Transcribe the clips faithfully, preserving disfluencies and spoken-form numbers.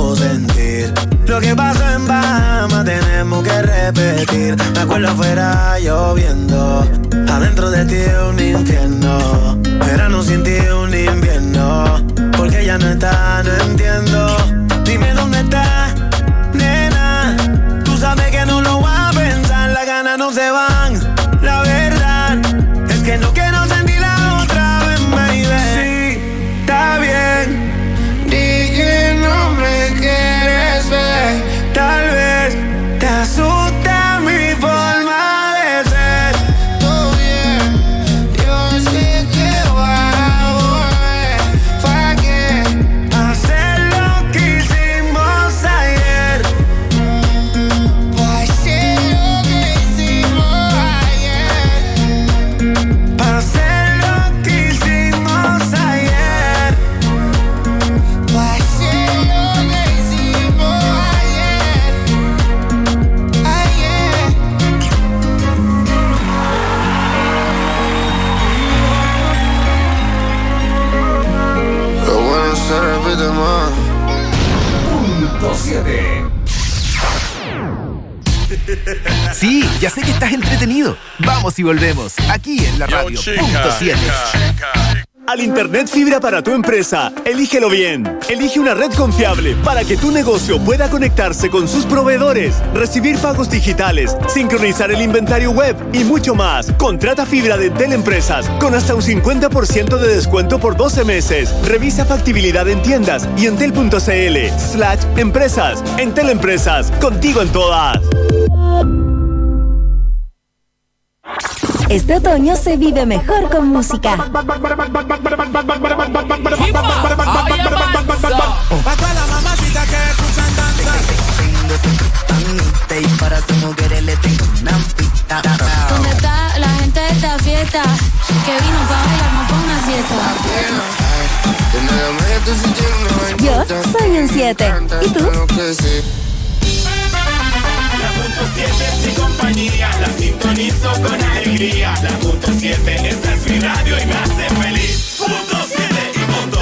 puedo sentir. Lo que pasó en Bahamas tenemos que repetir. Me acuerdo afuera lloviendo, adentro de ti un infierno. Verano sin ti un invierno, porque ya no está, no entiendo. Dime dónde está, nena. Tú sabes que no lo voy a pensar, las ganas no se van. La verdad es que no quiero sentirla otra vez, baby. Sí, está bien. Di que no me quieres ver. Tal vez te asusta mi forma de ser. Todo bien, yo sé que voy a volver. ¿Para qué hacer lo que hicimos ayer? Pa' hacer lo que hicimos ayer. Pa' hacer lo que hicimos ayer. Pa' hacer lo que hicimos ayer. Ayer. Lo bueno se repite más. Punto siete. Sí, ya sé que estás entretenido. Vamos y volvemos, aquí en la radio. Yo, chica, Punto siete. chica. Al Internet Fibra para tu empresa, elígelo bien. Elige una red confiable para que tu negocio pueda conectarse con sus proveedores, recibir pagos digitales, sincronizar el inventario web y mucho más. Contrata fibra de Entel Empresas con hasta un cincuenta por ciento de descuento por doce meses. Revisa factibilidad en tiendas y entel.cl slash empresas. Entel Empresas, contigo en todas. Este otoño se vive mejor con música. Pa' toda la mamacita que escuchan danzar. Y para sus mujeres le tengo una pista. ¿Dónde está la gente de esta fiesta? Que vino pa' bailar, no pa' una siesta. Yo soy un siete. ¿Y tú? La punto siete es mi compañía, la sintonizo con alegría. La punto siete, esta es mi radio y me hace feliz. Punto siete y punto.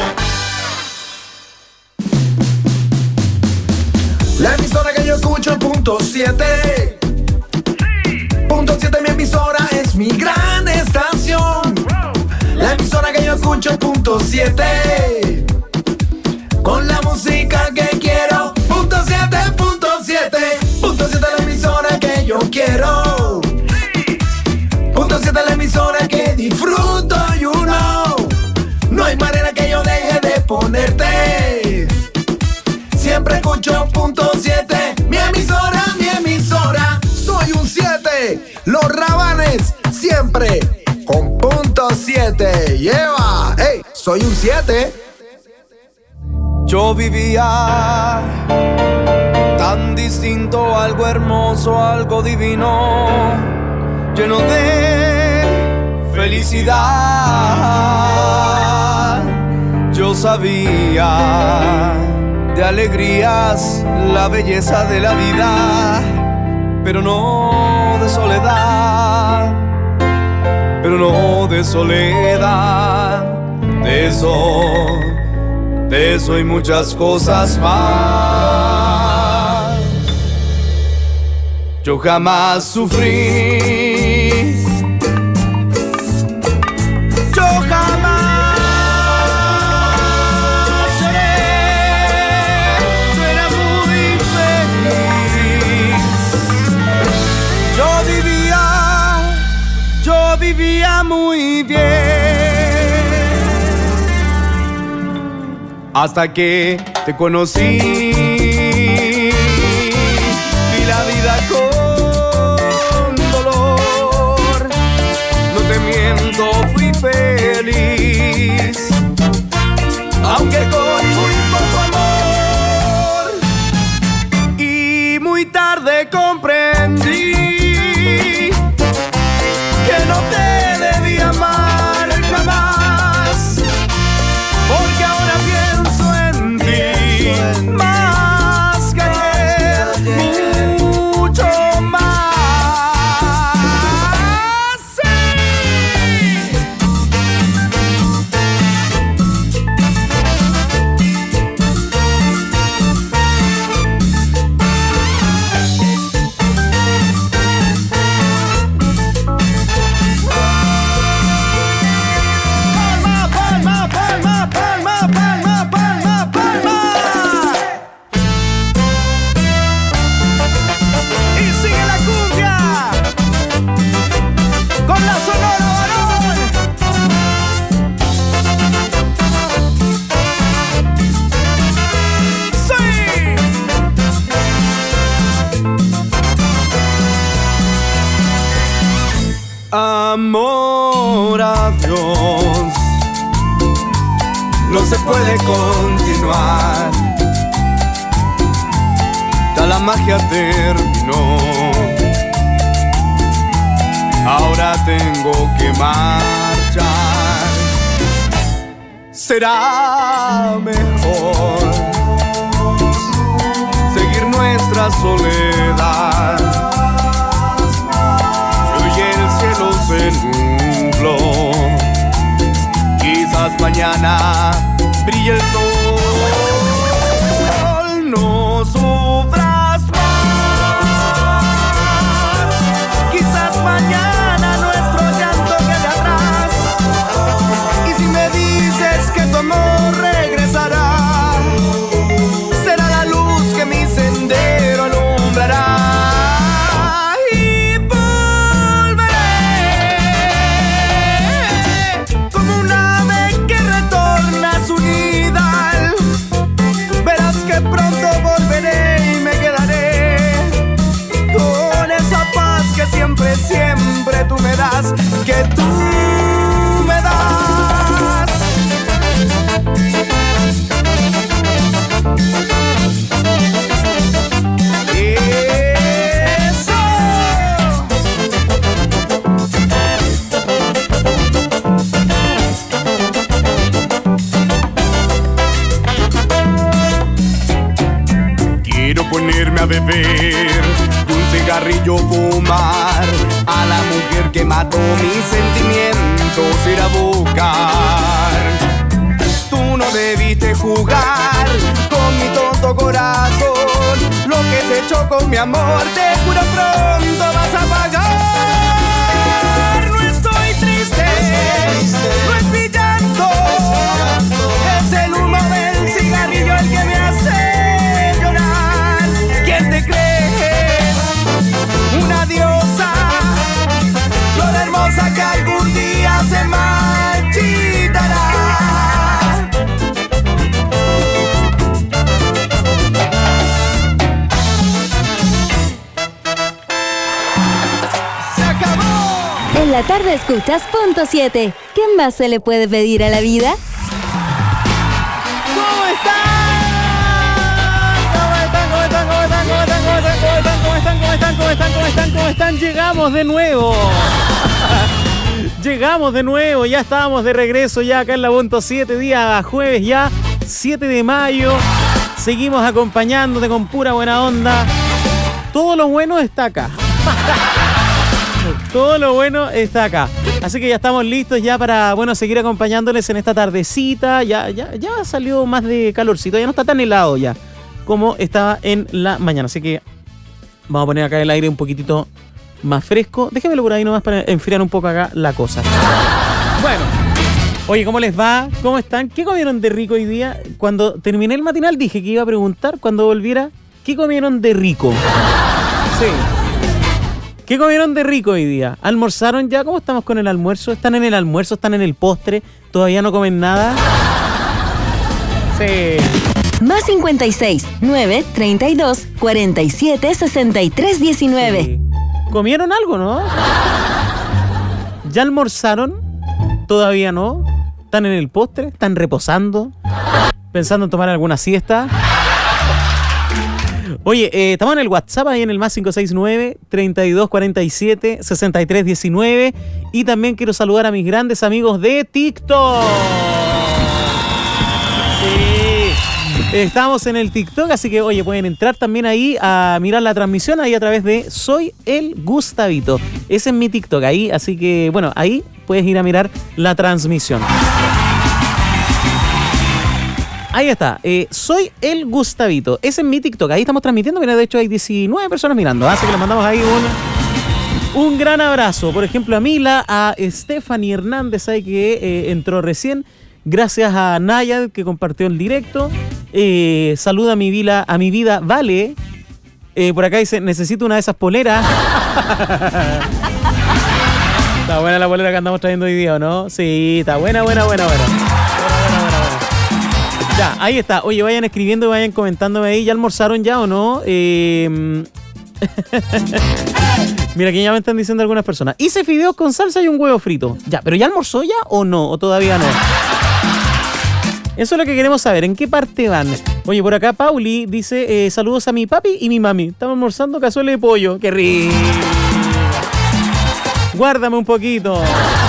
La emisora que yo escucho, punto siete. Punto siete, mi emisora, es mi gran estación. La emisora que yo escucho, punto siete. Con la música que quiero, punto siete, punto siete. Punto siete, la emisora que yo quiero. Punto siete, la emisora que disfruto, you know. No hay manera que yo deje de ponerte. Siempre escucho punto siete. Mi emisora, mi emisora. Soy un siete. Los Rabanes siempre con punto siete. Lleva, hey, soy un siete. Yo vivía tan distinto, algo hermoso, algo divino, lleno de felicidad. Yo sabía de alegrías la belleza de la vida, pero no de soledad, pero no de soledad, de eso. De eso y muchas cosas más. Yo jamás sufrí. Yo jamás lloré. Yo era muy feliz. Yo vivía, yo vivía muy bien. Hasta que te conocí, vi la vida con dolor. No te miento, fui feliz, aunque con muy poco amor. Y muy tarde comprendí que no te debí amar jamás, porque ahora pienso en ti más. puede continuar. Ya la magia terminó, ahora tengo que marchar. Será mejor seguir nuestra soledad. Y hoy el cielo se nubló, quizás mañana brille el sol. No sufras más, quizás mañana nuestro llanto quede atrás. Y si me dices que tu amor regresará, será la luz que mi sendero alumbrará. Y volveré como un ave que retorna a su nidal. Verás que pronto volveré y me quedaré con esa paz que siempre, siempre tú me das, que tú me das. ¡Eso! Quiero ponerme a beber, un cigarrillo fumar, a la mujer que mató mis sentimientos ir a buscar. Tú no debiste jugar con mi tonto corazón, lo que te echó con mi amor, te juro pronto vas a pagar. No estoy triste, no es mi llanto, es el humo del cigarrillo el que me hace llorar. ¿Quién te crees? Una diosa, flor hermosa que algún día se marchitará. ¡Se acabó! En la tarde escuchas Punto siete. ¿Qué más se le puede pedir a la vida? ¿Cómo están? ¿Cómo están? ¿Cómo están? ¿Cómo están? ¿Cómo están? ¿Cómo están? ¿Cómo están? ¿Cómo están? ¿Cómo están? ¿Cómo están? ¿Cómo están? Llegamos de nuevo. Llegamos de nuevo, ya estábamos de regreso ya acá en la Punto siete, día jueves ya, siete de mayo. Seguimos acompañándote con pura buena onda. Todo lo bueno está acá. Todo lo bueno está acá. Así que ya estamos listos ya para, bueno, seguir acompañándoles en esta tardecita. Ya, ya, ya salió más de calorcito, ya no está tan helado ya como estaba en la mañana. Así que vamos a poner acá el aire un poquitito más fresco. Déjenmelo por ahí nomás para enfriar un poco acá la cosa. Bueno, oye, ¿cómo les va? ¿Cómo están? ¿Qué comieron de rico hoy día? Cuando terminé el matinal dije que iba a preguntar cuando volviera, ¿qué comieron de rico? Sí. ¿Qué comieron de rico hoy día? ¿Almorzaron ya? ¿Cómo estamos con el almuerzo? ¿Están en el almuerzo? ¿Están en el postre? ¿Todavía no comen nada? Sí. Más cincuenta y seis, nueve, treinta y dos, cuarenta y siete, sesenta y tres, diecinueve. Sí. ¿Comieron algo, no? ¿Ya almorzaron? ¿Todavía no? ¿Están en el postre? ¿Están reposando? ¿Pensando en tomar alguna siesta? Oye, eh, estamos en el WhatsApp, ahí en el más cinco seis nueve, treinta y dos, cuarenta y siete, sesenta y tres, diecinueve. Y también quiero saludar a mis grandes amigos de TikTok. Sí, estamos en el TikTok, así que, oye, pueden entrar también ahí a mirar la transmisión ahí a través de Soy el Gustavito. Ese es mi TikTok ahí, así que, bueno, ahí puedes ir a mirar la transmisión. Ahí está, eh, Soy el Gustavito. Ese es mi TikTok, ahí estamos transmitiendo. Mira, de hecho hay diecinueve personas mirando, así que le mandamos ahí un, un gran abrazo. Por ejemplo, a Mila, a Stephanie Hernández, ahí que eh, entró recién. Gracias a Nayad, que compartió el directo. Eh, saluda a mi, vida, a mi vida, Vale. Eh, por acá dice, necesito una de esas poleras. Está buena la polera que andamos trayendo hoy día, ¿o no? Sí, está buena, buena, buena, buena. Ya, ahí está. Oye, vayan escribiendo, vayan comentándome ahí. ¿Ya almorzaron ya o no? Eh... Mira, aquí ya me están diciendo algunas personas. Hice fideos con salsa y un huevo frito. Ya, pero ¿ya almorzó ya o no? ¿O todavía no? Eso es lo que queremos saber. ¿En qué parte van? Oye, por acá Pauli dice, eh, saludos a mi papi y mi mami. Estamos almorzando cazuela de pollo. ¡Qué rico! Guárdame un poquito.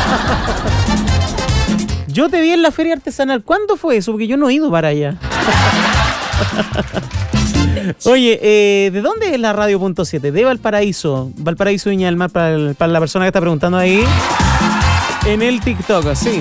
Yo te vi en la feria artesanal. ¿Cuándo fue eso? Porque yo no he ido para allá. Oye, eh, ¿de dónde es la radio punto siete? De Valparaíso. Valparaíso, Viña del Mar, para, el, para la persona que está preguntando ahí. En el TikTok, sí.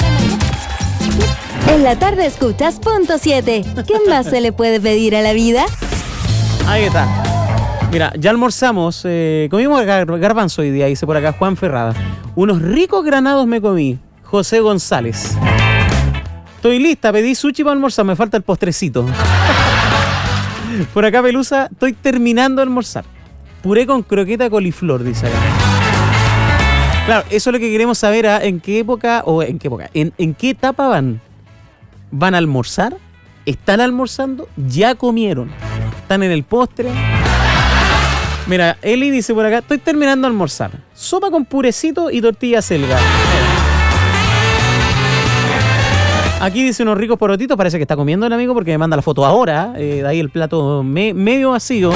En la tarde escuchas punto siete. ¿Qué más se le puede pedir a la vida? Ahí está. Mira, ya almorzamos. Eh, comimos gar- garbanzo hoy día, dice por acá Juan Ferrada. Unos ricos granados me comí. José González. Estoy lista, pedí sushi para almorzar, me falta el postrecito. Por acá Pelusa, estoy terminando de almorzar. Puré con croqueta de coliflor, dice acá. Claro, eso es lo que queremos saber, ¿eh? ¿En qué época, o en qué época, en, en qué etapa van? ¿Van a almorzar? ¿Están almorzando? ¿Ya comieron? ¿Están en el postre? Mira, Eli dice por acá, estoy terminando de almorzar. Sopa con purecito y tortilla selga. Aquí dice unos ricos porotitos, parece que está comiendo el amigo porque me manda la foto ahora. Eh, de ahí el plato me, medio vacío.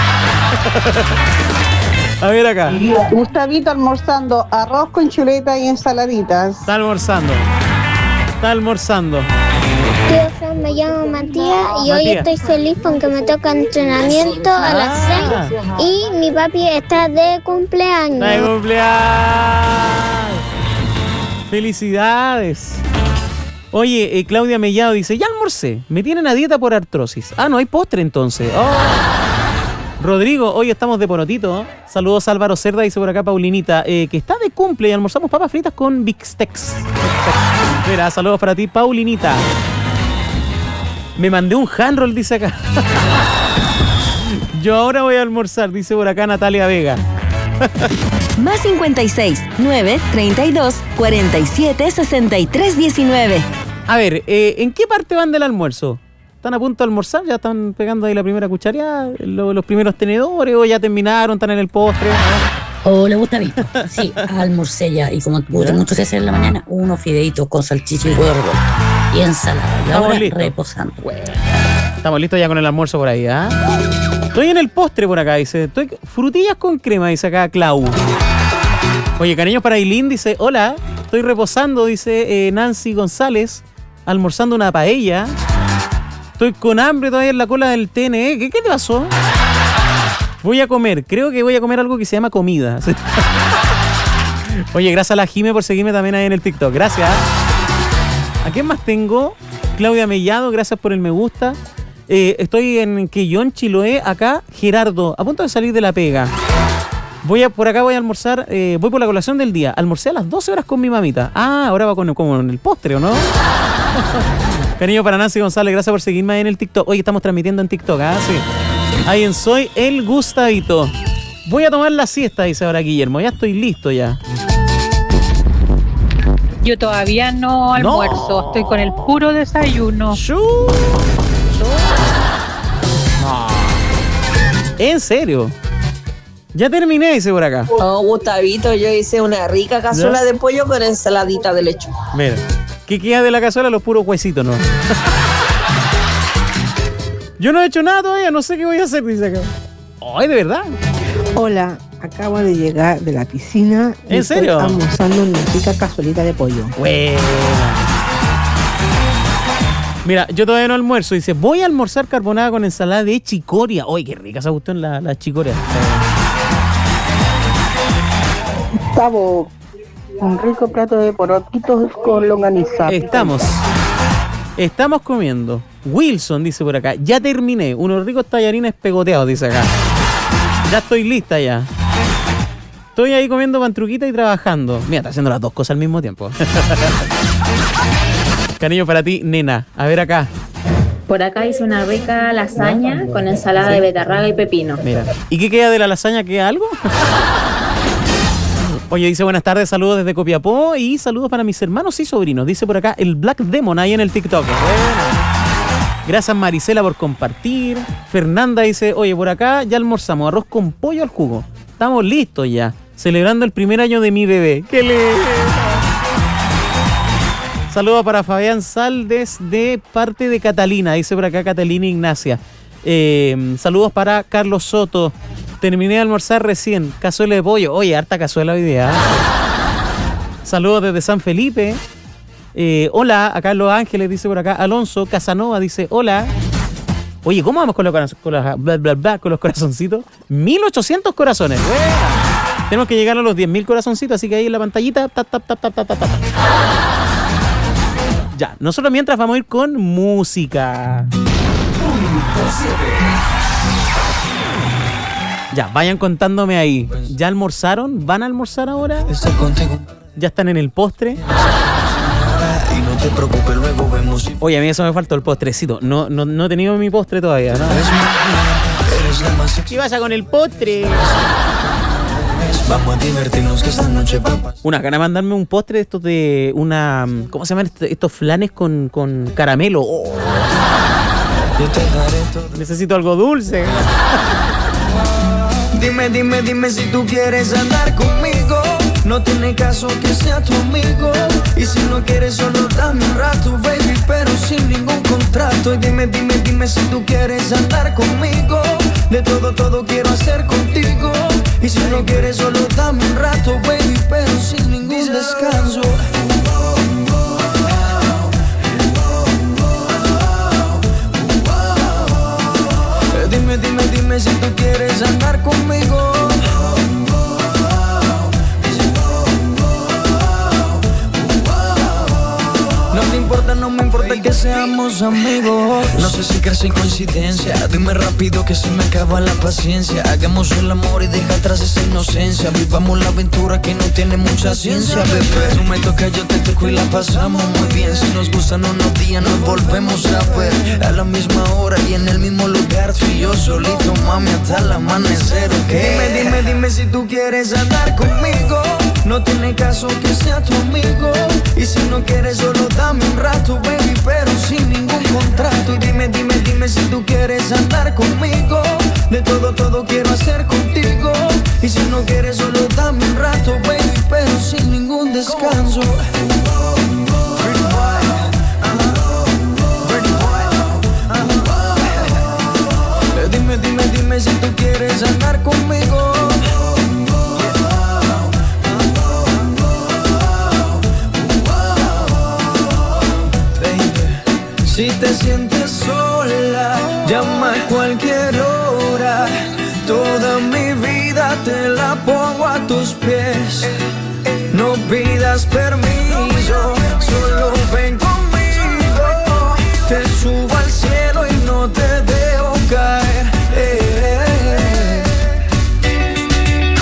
A ver acá. Gustavito almorzando arroz con chuleta y ensaladitas. Está almorzando. Está almorzando. Tío Fran, me llamo Matías y hoy Matías. estoy feliz porque me toca entrenamiento a las Ah. seis y mi papi está de cumpleaños. ¡De cumpleaños! ¡Felicidades! Oye, eh, Claudia Mellado dice, ya almorcé, me tienen a dieta por artrosis. Ah, no hay postre entonces. Oh. Rodrigo, hoy estamos de porotito. Saludos a Álvaro Cerda, dice por acá Paulinita, eh, que está de cumple y almorzamos papas fritas con Bixtex. Mira, saludos para ti, Paulinita. Me mandé un handroll, dice acá. Yo ahora voy a almorzar, dice por acá Natalia Vega. Más cincuenta y seis, nueve, treinta y dos, cuarenta y siete, sesenta y tres, diecinueve. A ver, eh, ¿en qué parte van del almuerzo? ¿Están a punto de almorzar? ¿Ya están pegando ahí la primera cuchareada? ¿Lo, ¿Los primeros tenedores? ¿O ya terminaron? ¿Están en el postre? Hola, Gustavito. Sí, almorcé ya. Y como tuve mucho que hacer en la mañana, unos fideitos con salchicha y huevo y ensalada. Y ahora reposando. Estamos listos ya con el almuerzo por ahí, ¿ah? ¿eh? Estoy en el postre por acá, dice. Estoy frutillas con crema, dice acá Clau. Oye, cariños para Ailín, dice, hola, estoy reposando, dice eh, Nancy González, almorzando una paella. Estoy con hambre todavía en la cola del T N E. ¿Qué, qué te pasó? Voy a comer, creo que voy a comer algo que se llama comida. Oye, gracias a la Jime por seguirme también ahí en el TikTok. Gracias. ¿A quién más tengo? Claudia Mellado, gracias por el me gusta. Eh, estoy en Quellón, Chiloé, acá, Gerardo, a punto de salir de la pega. Voy a, por acá voy a almorzar, eh, voy por la colación del día. Almorcé a las doce horas con mi mamita. Ah, ahora va con, con el postre, ¿o no? Cariño para Nancy González, gracias por seguirme ahí en el TikTok. Hoy estamos transmitiendo en TikTok, ¿ah? Sí. Ahí en Soy el Gustavito. Voy a tomar la siesta, dice ahora Guillermo. Ya estoy listo ya. Yo todavía no almuerzo, no. Estoy con el puro desayuno. ¡Shoo! No. ¿En serio? Ya terminé, dice por acá. Oh, Gustavito, yo hice una rica cazuela ¿Ya? de pollo con ensaladita de lechuga. Mira, ¿qué queda de la cazuela? Los puros huesitos, ¿no? Yo no he hecho nada todavía, no sé qué voy a hacer, dice acá. Ay, ¿de verdad? Hola, acabo de llegar de la piscina. ¿En serio? Estoy almorzando una rica cazuelita de pollo. Buena. Mira, yo todavía no almuerzo. Dice, voy a almorzar carbonada con ensalada de chicoria. ¡Ay, qué rica se gustó en la, la chicoria! Gustavo, un rico plato de porotitos con longaniza. Estamos. Estamos comiendo. Wilson dice por acá, ya terminé. Unos ricos tallarines pegoteados, dice acá. Ya estoy lista ya. Estoy ahí comiendo pantruquita y trabajando. Mira, está haciendo las dos cosas al mismo tiempo. Cariño para ti, nena. A ver acá. Por acá hice una rica lasaña con ensalada de betarraga y pepino. Mira. ¿Y qué queda de la lasaña? ¿Queda algo? Oye, dice buenas tardes, saludos desde Copiapó y saludos para mis hermanos y sobrinos. Dice por acá el Black Demon ahí en el TikTok. Bueno. Gracias Marisela por compartir. Fernanda dice, oye, por acá ya almorzamos arroz con pollo al jugo. Estamos listos ya. Celebrando el primer año de mi bebé. ¡Qué lindo! Saludos para Fabián Saldes de parte de Catalina, dice por acá Catalina Ignacia. Eh, saludos para Carlos Soto. Terminé de almorzar recién, cazuela de pollo. Oye, harta cazuela hoy día. Saludos desde San Felipe. Eh, hola, a Carlos Ángeles dice por acá. Alonso Casanova dice hola. Oye, ¿cómo vamos con los, coraz- con los, bla, bla, bla, con los corazoncitos? mil ochocientos corazones. Buena. Tenemos que llegar a los diez mil corazoncitos, así que ahí en la pantallita. Tap, tap, tap, tap, tap, tap, tap. Ya, nosotros mientras vamos a ir con música. Ya, vayan contándome ahí. ¿Ya almorzaron? ¿Van a almorzar ahora? ¿Ya están en el postre? Oye, a mí eso me faltó el postrecito. No, no, no he tenido mi postre todavía, ¿no? ¿Qué pasa con el postre? Vamos a divertirnos que esta noche papas. Una gana de mandarme un postre de estos de una... ¿Cómo se llaman estos, estos flanes con, con caramelo? Oh. Yo te daré todo. Necesito algo dulce. Dime, dime, dime si tú quieres andar conmigo. No tiene caso que sea tu amigo. Y si no quieres solo dame un rato, baby, pero sin ningún contrato. Y dime, dime, dime si tú quieres andar conmigo. De todo, todo quiero hacer contigo. Y si no quieres solo dame un rato, baby, pero sin ningún descanso. Dime, dime, dime si tú quieres andar conmigo. No te importa, no me importa que seamos amigos. No sé si crees en coincidencia. Dime rápido que se me acaba la paciencia. Hagamos el amor y deja atrás esa inocencia. Vivamos la aventura que no tiene mucha ciencia, bebé. Tú me tocas, yo te toco y la pasamos muy bien. Si nos gustan unos días nos volvemos a ver. A la misma hora y en el mismo lugar. Tú y yo solito, mami, hasta el amanecer, ¿ok? Dime, dime, dime si tú quieres andar conmigo. No tiene caso que sea tu amigo. Y si no quieres solo dame un rato, baby, pero sin ningún contrato. Y dime, dime, dime si tú quieres andar conmigo. De todo, todo quiero hacer contigo. Y si no quieres solo dame un rato, baby, pero sin ningún descanso. Dime, dime, dime si tú quieres andar conmigo. Si te sientes sola, llama a cualquier hora. Toda mi vida te la pongo a tus pies. No pidas permiso, solo ven conmigo. Te subo al cielo y no te dejo caer. Eh, eh, eh.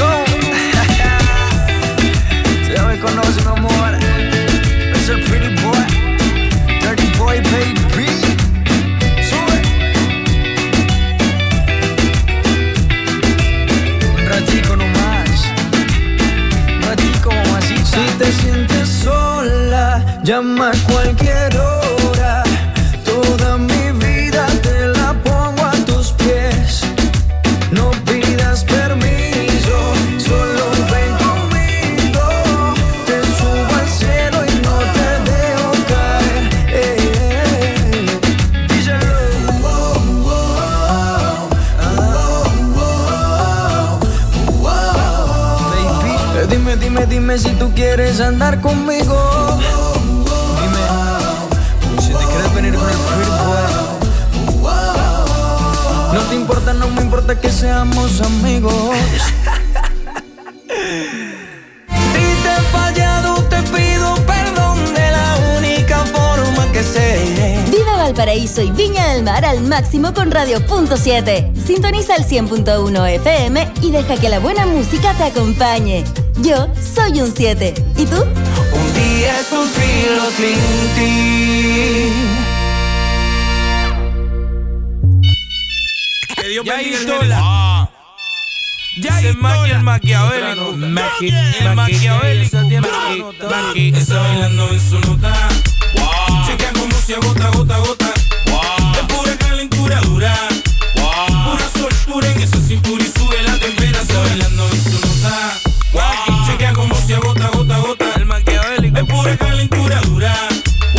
Se me conoce, mi amor. Es el pretty boy, dirty boy, baby. Sube. Un ratico nomás. Un ratico, mamacita. Si te sientes sola, llama a cualquier hora. Toda mi vida te la pongo a tus pies. No pidas permiso, solo ven conmigo. Te subo al cielo y no te dejo caer. Eh, eh, eh. Díselo. Baby, eh, dime, dime, dime si tú quieres andar conmigo. Venir con el pretty boy. No te importa, no me importa que seamos amigos. Si te he fallado te pido perdón de la única forma que sé. Vive Valparaíso y Viña del Mar al máximo con Radio Punto siete. Sintoniza el cien punto uno F M y deja que la buena música te acompañe. Yo soy un siete. ¿Y tú? Un día confío sin ti. Que Dios bendiga el género. Ah. Ya el maquiavélico. El maquiavélico. Está bailando en su nota. Chequea como se agota, gota, gota. Es pura calentura dura. Pura soltura en esa cintura y sube la temperatura. Está bailando en su nota. Chequea como se agota, gota, gota. El maquiavélico. Es pura calentura dura.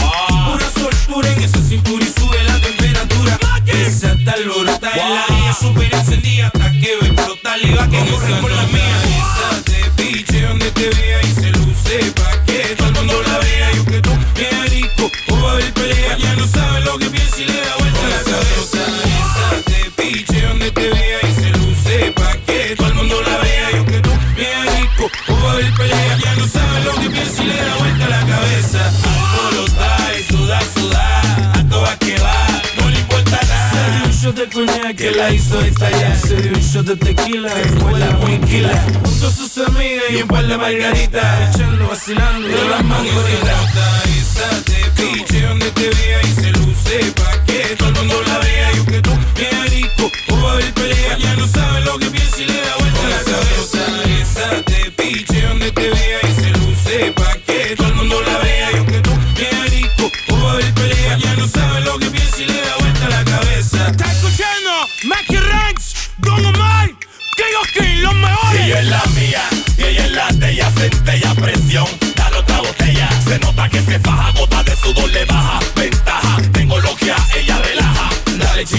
súper encendida hasta que ve explotar y va que corre por la mía. Esa te piche donde te vea y se luce pa' que todo el mundo la vea. Yo que tú bien rico, o va a haber pelea. Ya no sabe lo que piensa y le da vuelta a la cabeza. Esa te piche donde te vea y se luce pa' que todo el mundo la vea. Yo que tú bien rico, o va a haber pelea. Ya no sabe lo que piensa y le da vuelta a la cabeza. Alborota y suda, suda, a todas que va, no le importa nada. Se dio un shot de coñac que la hizo estallar. Se dio un shot de tequila, escuela muy quila. Junto a sus amigas y un par de margaritas, echando, vacilando de las mangoritas. Esa te piche donde te vea y se luce pa' que todo el mundo la vea.